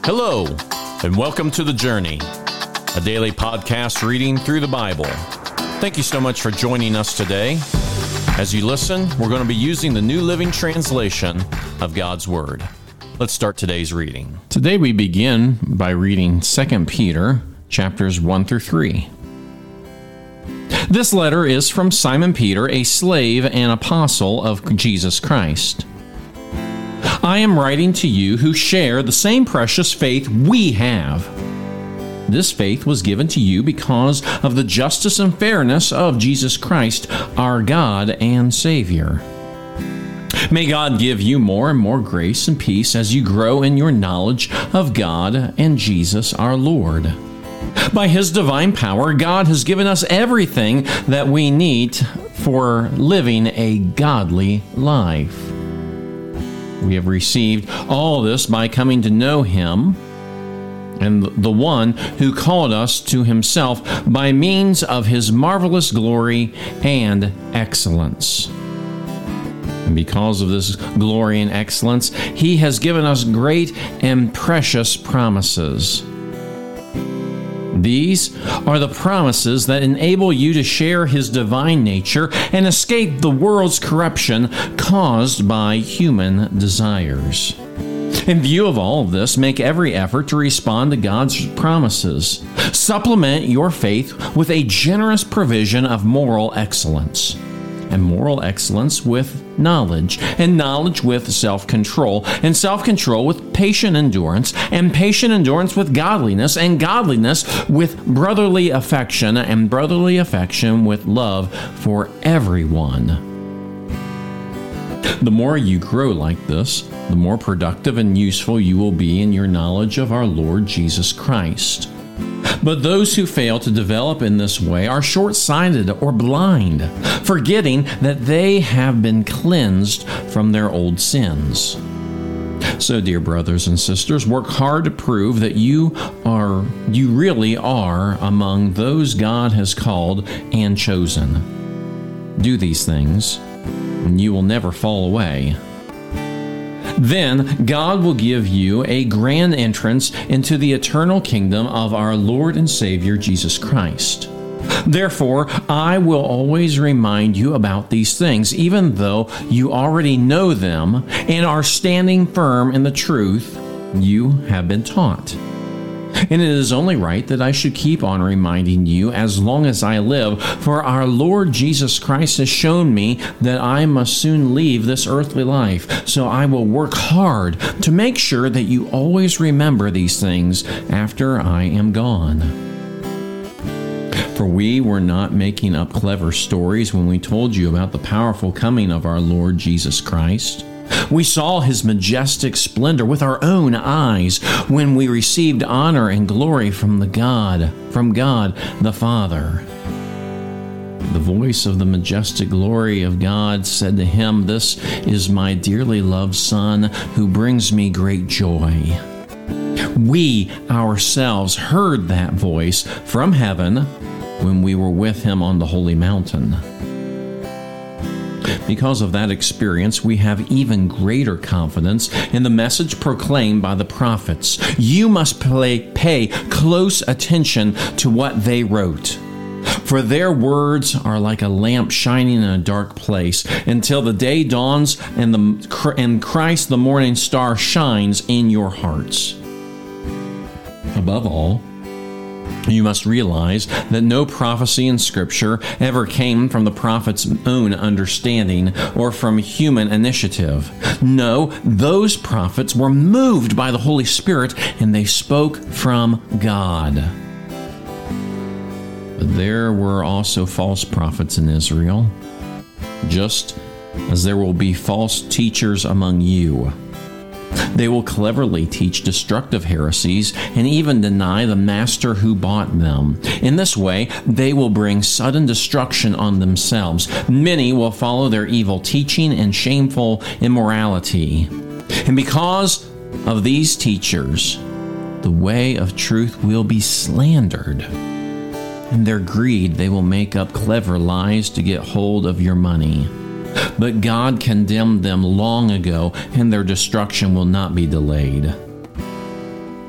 Hello, and welcome to The Journey, a daily podcast reading through the Bible. Thank you so much for joining us today. As you listen, we're going to be using the New Living Translation of God's Word. Let's start today's reading. Today we begin by reading 2 Peter chapters 1 through 3. This letter is from Simon Peter, a slave and apostle of Jesus Christ. I am writing to you who share the same precious faith we have. This faith was given to you because of the justice and fairness of Jesus Christ, our God and Savior. May God give you more and more grace and peace as you grow in your knowledge of God and Jesus our Lord. By His divine power, God has given us everything that we need for living a godly life. We have received all this by coming to know Him and the one who called us to Himself by means of His marvelous glory and excellence. And because of this glory and excellence, He has given us great and precious promises. These are the promises that enable you to share His divine nature and escape the world's corruption caused by human desires. In view of all of this, make every effort to respond to God's promises. Supplement your faith with a generous provision of moral excellence, and moral excellence with knowledge, and knowledge with self-control, and self-control with patient endurance, and patient endurance with godliness, and godliness with brotherly affection, and brotherly affection with love for everyone. The more you grow like this, the more productive and useful you will be in your knowledge of our Lord Jesus Christ. But those who fail to develop in this way are short-sighted or blind, forgetting that they have been cleansed from their old sins. So, dear brothers and sisters, work hard to prove that you really are among those God has called and chosen. Do these things, and you will never fall away. Then God will give you a grand entrance into the eternal kingdom of our Lord and Savior Jesus Christ. Therefore, I will always remind you about these things, even though you already know them and are standing firm in the truth you have been taught. And it is only right that I should keep on reminding you as long as I live, for our Lord Jesus Christ has shown me that I must soon leave this earthly life. So I will work hard to make sure that you always remember these things after I am gone. For we were not making up clever stories when we told you about the powerful coming of our Lord Jesus Christ. We saw His majestic splendor with our own eyes when we received honor and glory from God the Father. The voice of the majestic glory of God said to Him, "This is my dearly loved Son, who brings me great joy." We ourselves heard that voice from heaven when we were with Him on the holy mountain. Because of that experience, we have even greater confidence in the message proclaimed by the prophets. You must pay close attention to what they wrote, for their words are like a lamp shining in a dark place until the day dawns and Christ the morning star shines in your hearts. Above all, you must realize that no prophecy in Scripture ever came from the prophet's own understanding or from human initiative. No, those prophets were moved by the Holy Spirit and they spoke from God. But there were also false prophets in Israel, just as there will be false teachers among you. They will cleverly teach destructive heresies and even deny the master who bought them. In this way, they will bring sudden destruction on themselves. Many will follow their evil teaching and shameful immorality. And because of these teachers, the way of truth will be slandered. In their greed, they will make up clever lies to get hold of your money. But God condemned them long ago, and their destruction will not be delayed.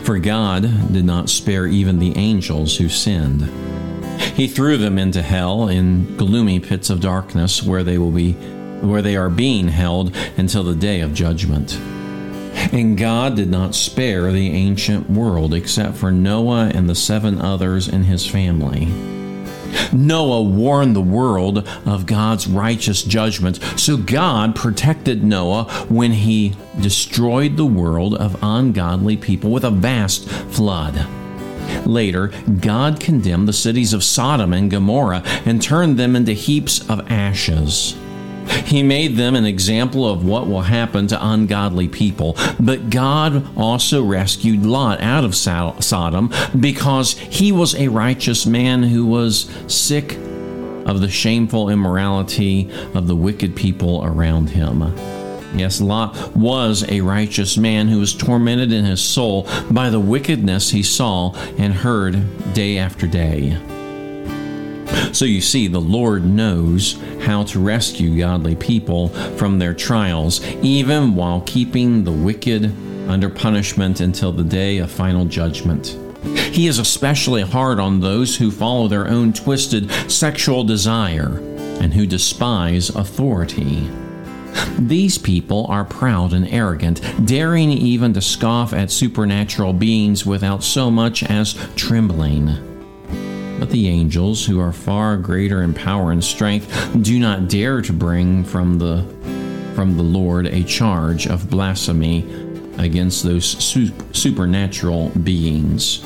For God did not spare even the angels who sinned. He threw them into hell in gloomy pits of darkness where they are being held until the day of judgment. And God did not spare the ancient world except for Noah and the 7 others in his family. Noah warned the world of God's righteous judgment, so God protected Noah when he destroyed the world of ungodly people with a vast flood. Later, God condemned the cities of Sodom and Gomorrah and turned them into heaps of ashes. He made them an example of what will happen to ungodly people. But God also rescued Lot out of Sodom because he was a righteous man who was sick of the shameful immorality of the wicked people around him. Yes, Lot was a righteous man who was tormented in his soul by the wickedness he saw and heard day after day. So you see, the Lord knows how to rescue godly people from their trials, even while keeping the wicked under punishment until the day of final judgment. He is especially hard on those who follow their own twisted sexual desire and who despise authority. These people are proud and arrogant, daring even to scoff at supernatural beings without so much as trembling. But the angels, who are far greater in power and strength, do not dare to bring from the Lord a charge of blasphemy against those supernatural beings.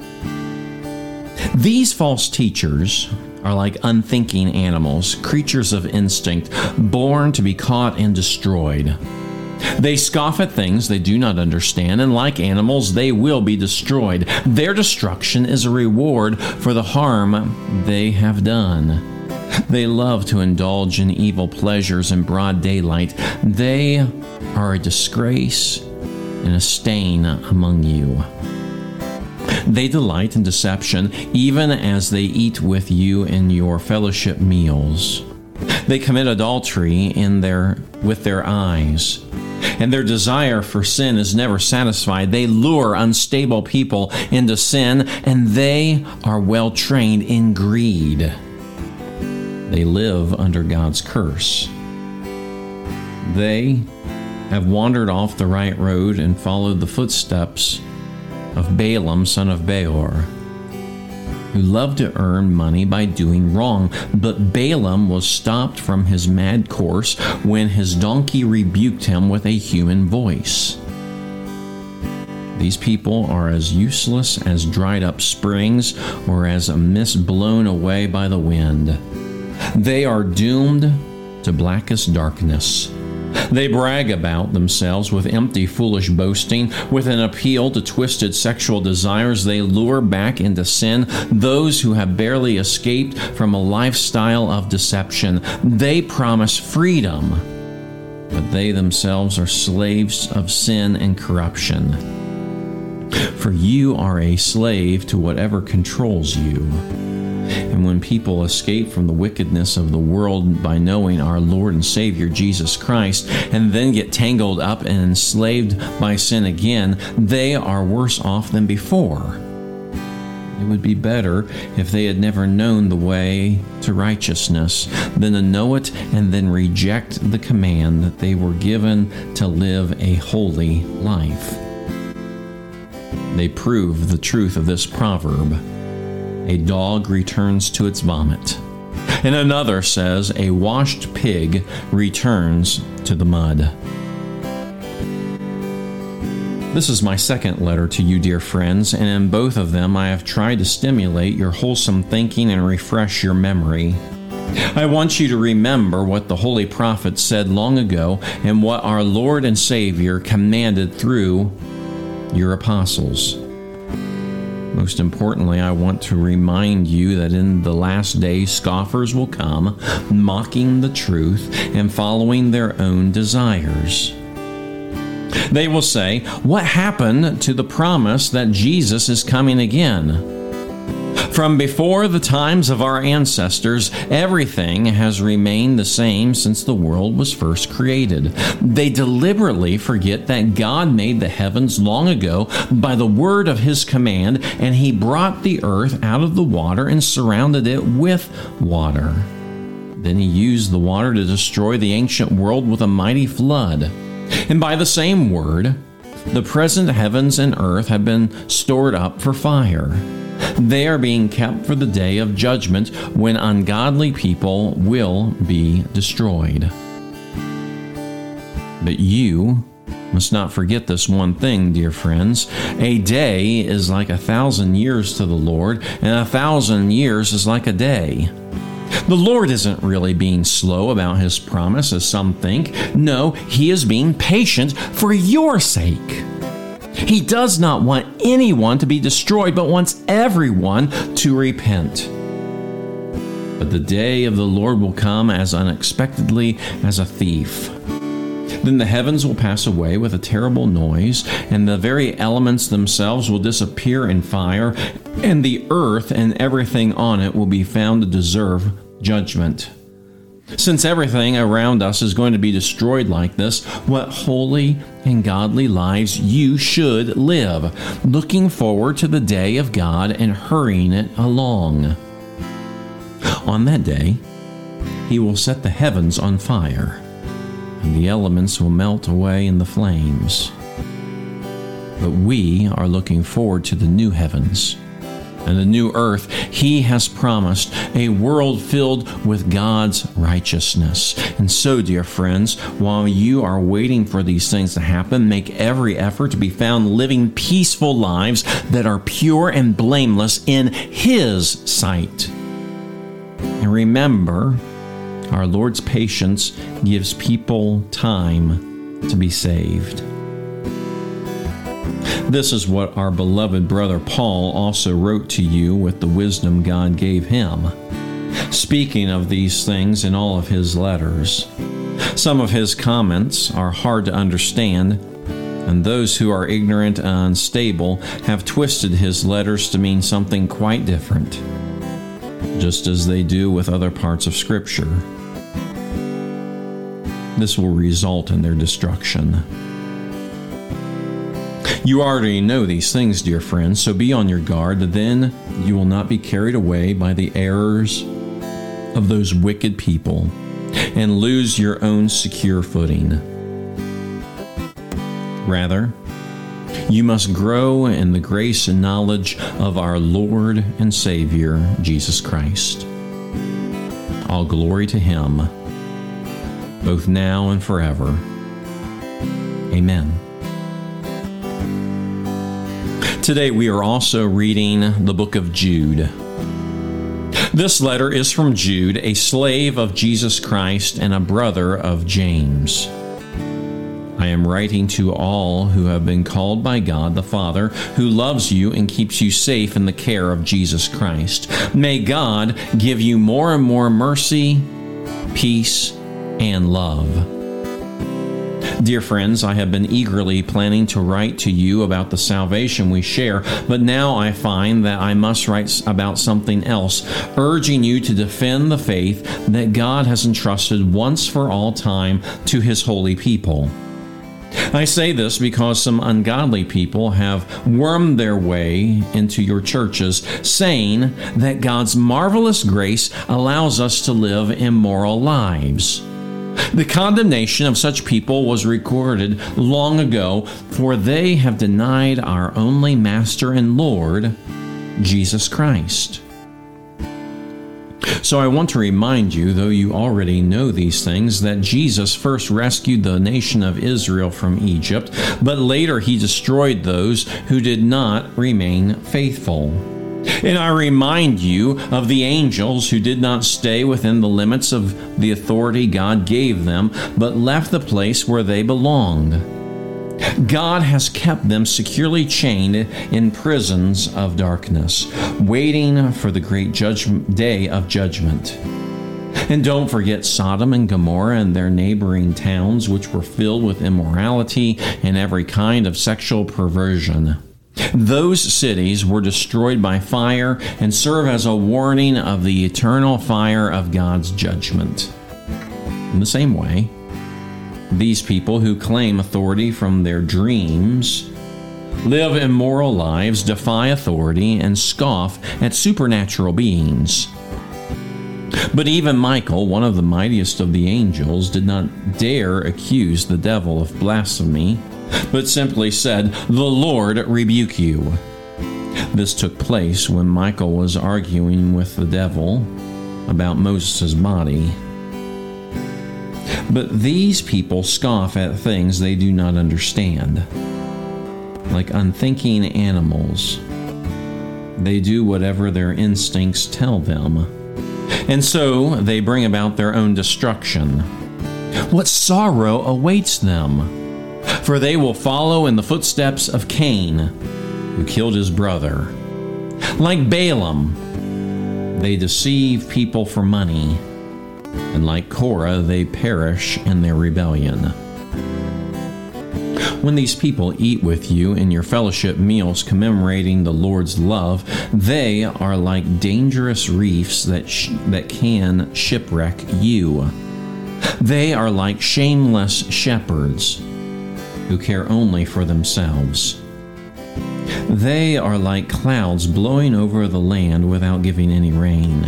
These false teachers are like unthinking animals, creatures of instinct, born to be caught and destroyed. They scoff at things they do not understand, and like animals, they will be destroyed. Their destruction is a reward for the harm they have done. They love to indulge in evil pleasures in broad daylight. They are a disgrace and a stain among you. They delight in deception, even as they eat with you in your fellowship meals. They commit adultery with their eyes, and their desire for sin is never satisfied. They lure unstable people into sin, and they are well trained in greed. They live under God's curse. They have wandered off the right road and followed the footsteps of Balaam, son of Beor, who loved to earn money by doing wrong. But Balaam was stopped from his mad course when his donkey rebuked him with a human voice. These people are as useless as dried up springs or as a mist blown away by the wind. They are doomed to blackest darkness. They brag about themselves with empty, foolish boasting. With an appeal to twisted sexual desires, they lure back into sin those who have barely escaped from a lifestyle of deception. They promise freedom, but they themselves are slaves of sin and corruption. For you are a slave to whatever controls you. And when people escape from the wickedness of the world by knowing our Lord and Savior Jesus Christ, and then get tangled up and enslaved by sin again, they are worse off than before. It would be better if they had never known the way to righteousness than to know it and then reject the command that they were given to live a holy life. They prove the truth of this proverb: a dog returns to its vomit. And another says, a washed pig returns to the mud. This is my second letter to you, dear friends, and in both of them I have tried to stimulate your wholesome thinking and refresh your memory. I want you to remember what the holy prophet said long ago and what our Lord and Savior commanded through your apostles. Most importantly, I want to remind you that in the last days, scoffers will come, mocking the truth and following their own desires. They will say, "What happened to the promise that Jesus is coming again?" From before the times of our ancestors, everything has remained the same since the world was first created. They deliberately forget that God made the heavens long ago by the word of his command, and he brought the earth out of the water and surrounded it with water. Then he used the water to destroy the ancient world with a mighty flood. And by the same word, the present heavens and earth have been stored up for fire. They are being kept for the day of judgment when ungodly people will be destroyed. But you must not forget this one thing, dear friends. A day is like 1,000 years to the Lord, and 1,000 years is like a day. The Lord isn't really being slow about his promise, as some think. No, he is being patient for your sake. He does not want anyone to be destroyed, but wants everyone to repent. But the day of the Lord will come as unexpectedly as a thief. Then the heavens will pass away with a terrible noise, and the very elements themselves will disappear in fire, and the earth and everything on it will be found to deserve judgment. Since everything around us is going to be destroyed like this, what holy and godly lives you should live, looking forward to the day of God and hurrying it along. On that day, he will set the heavens on fire, and the elements will melt away in the flames. But we are looking forward to the new heavens and the new earth he has promised, a world filled with God's righteousness. And so, dear friends, while you are waiting for these things to happen, make every effort to be found living peaceful lives that are pure and blameless in his sight. And remember, our Lord's patience gives people time to be saved. This is what our beloved brother Paul also wrote to you with the wisdom God gave him, speaking of these things in all of his letters. Some of his comments are hard to understand, and those who are ignorant and unstable have twisted his letters to mean something quite different, just as they do with other parts of Scripture. This will result in their destruction. You already know these things, dear friends, so be on your guard. Then you will not be carried away by the errors of those wicked people and lose your own secure footing. Rather, you must grow in the grace and knowledge of our Lord and Savior, Jesus Christ. All glory to him, both now and forever. Amen. Today we are also reading the book of Jude. This letter is from Jude, a slave of Jesus Christ and a brother of James. I am writing to all who have been called by God the Father, who loves you and keeps you safe in the care of Jesus Christ. May God give you more and more mercy, peace, and love. Dear friends, I have been eagerly planning to write to you about the salvation we share, but now I find that I must write about something else, urging you to defend the faith that God has entrusted once for all time to his holy people. I say this because some ungodly people have wormed their way into your churches, saying that God's marvelous grace allows us to live immoral lives. The condemnation of such people was recorded long ago, for they have denied our only Master and Lord, Jesus Christ. So I want to remind you, though you already know these things, that Jesus first rescued the nation of Israel from Egypt, but later he destroyed those who did not remain faithful. And I remind you of the angels who did not stay within the limits of the authority God gave them, but left the place where they belonged. God has kept them securely chained in prisons of darkness, waiting for the great day of judgment. And don't forget Sodom and Gomorrah and their neighboring towns, which were filled with immorality and every kind of sexual perversion. Those cities were destroyed by fire and serve as a warning of the eternal fire of God's judgment. In the same way, these people who claim authority from their dreams live immoral lives, defy authority, and scoff at supernatural beings. But even Michael, one of the mightiest of the angels, did not dare accuse the devil of blasphemy, but simply said, "The Lord rebuke you." This took place when Michael was arguing with the devil about Moses' body. But these people scoff at things they do not understand. Like unthinking animals, they do whatever their instincts tell them. And so they bring about their own destruction. What sorrow awaits them! For they will follow in the footsteps of Cain, who killed his brother. Like Balaam, they deceive people for money. And like Korah, they perish in their rebellion. When these people eat with you in your fellowship meals commemorating the Lord's love, they are like dangerous reefs that can shipwreck you. They are like shameless shepherds who care only for themselves. They are like clouds blowing over the land without giving any rain.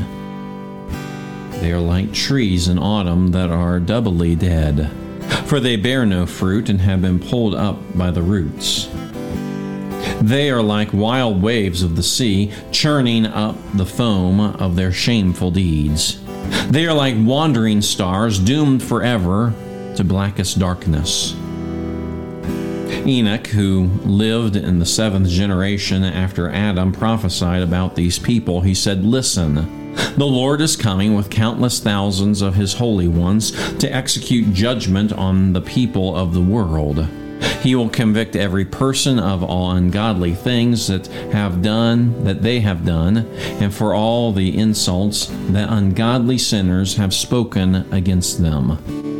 They are like trees in autumn that are doubly dead, for they bear no fruit and have been pulled up by the roots. They are like wild waves of the sea, churning up the foam of their shameful deeds. They are like wandering stars, doomed forever to blackest darkness. Enoch, who lived in the 7th generation after Adam, prophesied about these people. He said, "Listen, the Lord is coming with countless thousands of his holy ones to execute judgment on the people of the world. He will convict every person of all ungodly things that they have done, and for all the insults that ungodly sinners have spoken against them."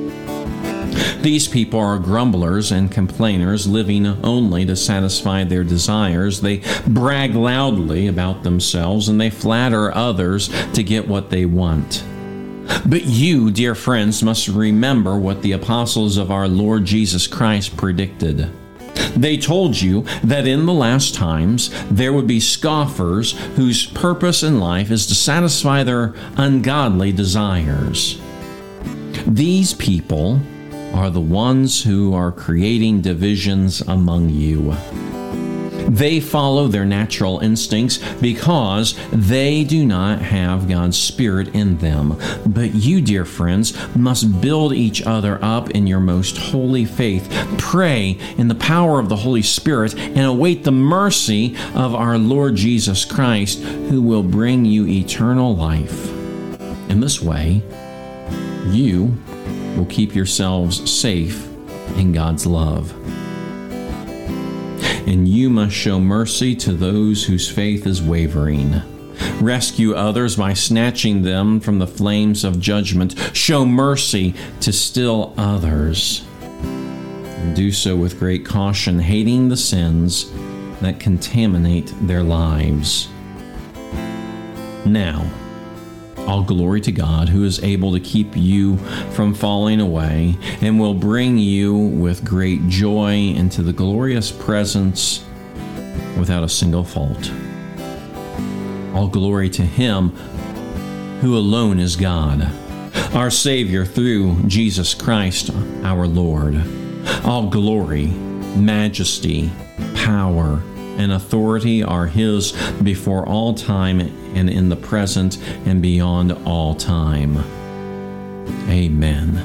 These people are grumblers and complainers, living only to satisfy their desires. They brag loudly about themselves, and they flatter others to get what they want. But you, dear friends, must remember what the apostles of our Lord Jesus Christ predicted. They told you that in the last times there would be scoffers whose purpose in life is to satisfy their ungodly desires. These people are the ones who are creating divisions among you. They follow their natural instincts because they do not have God's Spirit in them. But you, dear friends, must build each other up in your most holy faith. Pray in the power of the Holy Spirit and await the mercy of our Lord Jesus Christ, who will bring you eternal life. In this way, you will keep yourselves safe in God's love. And you must show mercy to those whose faith is wavering. Rescue others by snatching them from the flames of judgment. Show mercy to still others. And do so with great caution, hating the sins that contaminate their lives. Now, all glory to God, who is able to keep you from falling away and will bring you with great joy into the glorious presence without a single fault. All glory to Him who alone is God, our Savior through Jesus Christ our Lord. All glory, majesty, power, and authority are His before all time and in the present and beyond all time. Amen.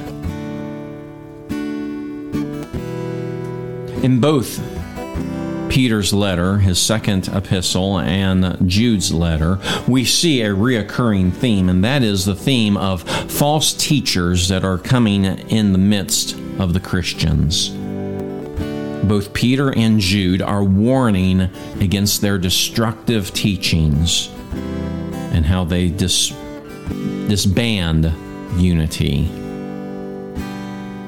In both Peter's letter, his second epistle, and Jude's letter, we see a reoccurring theme, and that is the theme of false teachers that are coming in the midst of the Christians. Both Peter and Jude are warning against their destructive teachings and how they disband unity.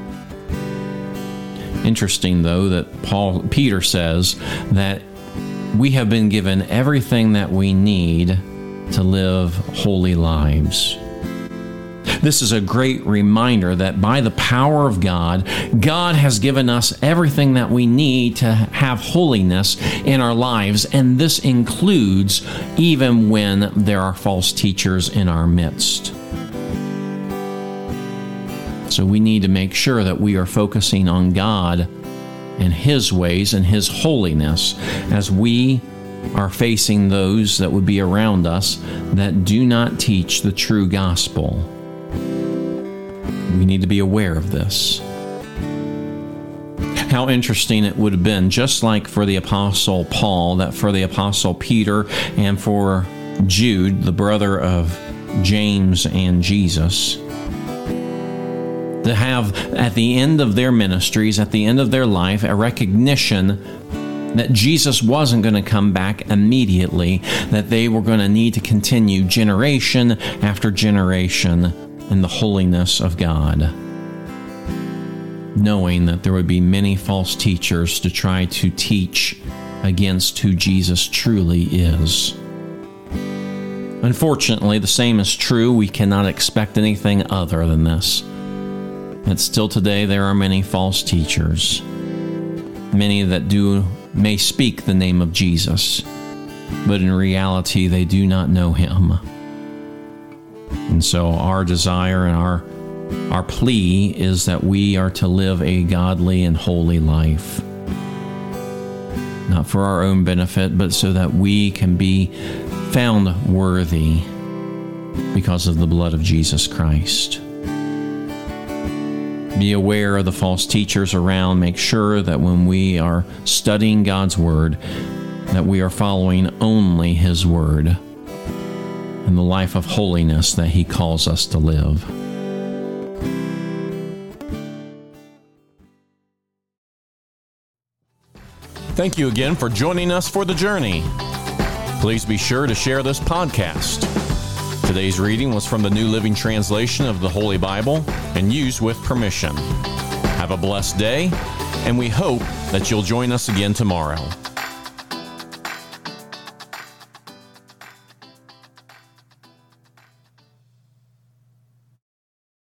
Interesting, though, that Peter says that we have been given everything that we need to live holy lives. This is a great reminder that by the power of God, God has given us everything that we need to have holiness in our lives, and this includes even when there are false teachers in our midst. So we need to make sure that we are focusing on God and His ways and His holiness as we are facing those that would be around us that do not teach the true gospel. We need to be aware of this. How interesting it would have been, just like for the Apostle Paul, that for the Apostle Peter and for Jude, the brother of James and Jesus, to have at the end of their ministries, at the end of their life, a recognition that Jesus wasn't going to come back immediately, that they were going to need to continue generation after generation in the holiness of God, knowing that there would be many false teachers to try to teach against who Jesus truly is. Unfortunately, the same is true. We cannot expect anything other than this. That still today there are many false teachers, many that may speak the name of Jesus, but in reality they do not know Him. And so our desire and our plea is that we are to live a godly and holy life, not for our own benefit, but so that we can be found worthy because of the blood of Jesus Christ. Be aware of the false teachers around. Make sure that when we are studying God's Word, that we are following only His Word and the life of holiness that He calls us to live. Thank you again for joining us for the journey. Please be sure to share this podcast. Today's reading was from the New Living Translation of the Holy Bible and used with permission. Have a blessed day, and we hope that you'll join us again tomorrow.